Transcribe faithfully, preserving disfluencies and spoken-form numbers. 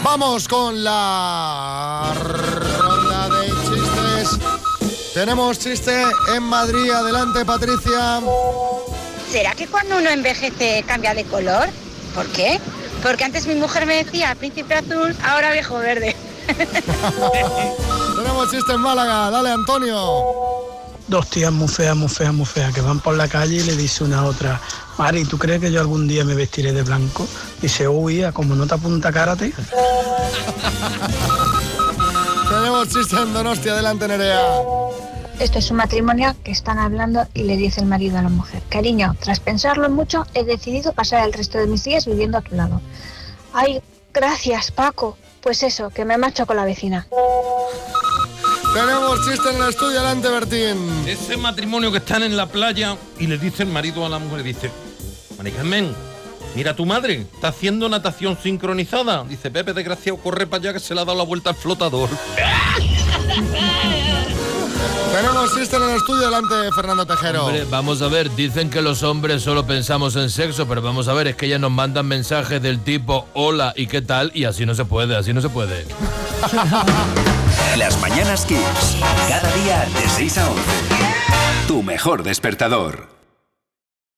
Vamos con la ronda de chistes. Tenemos chiste en Madrid. Adelante, Patricia. ¿Será que cuando uno envejece cambia de color? ¿Por qué? Porque antes mi mujer me decía príncipe azul, ahora viejo verde. Tenemos chiste en Málaga. Dale, Antonio. Dos tías muy feas, muy feas, muy feas, que van por la calle y le dice una a otra: Mari, ¿tú crees que yo algún día me vestiré de blanco? Dice: uy, como no te apunta karate. Tenemos chiste en Donostia. Adelante, Nerea. Esto es un matrimonio que están hablando y le dice el marido a la mujer: cariño, tras pensarlo mucho, he decidido pasar el resto de mis días viviendo a tu lado. Ay, gracias, Paco. Pues eso, que me marcho con la vecina. Tenemos chiste en el estudio. Adelante, Bertín. Ese matrimonio que están en la playa y le dice el marido a la mujer, dice: Mari Carmen, mira, tu madre está haciendo natación sincronizada. Dice: Pepe, desgraciado, corre para allá que se le ha dado la vuelta al flotador. Tenemos chiste en el estudio. Adelante, Fernando Tejero. Hombre, vamos a ver, dicen que los hombres solo pensamos en sexo, pero vamos a ver, es que ellas nos mandan mensajes del tipo hola y qué tal, y así no se puede, así no se puede. Las Mañanas Kiss, cada día de seis a once. Tu mejor despertador.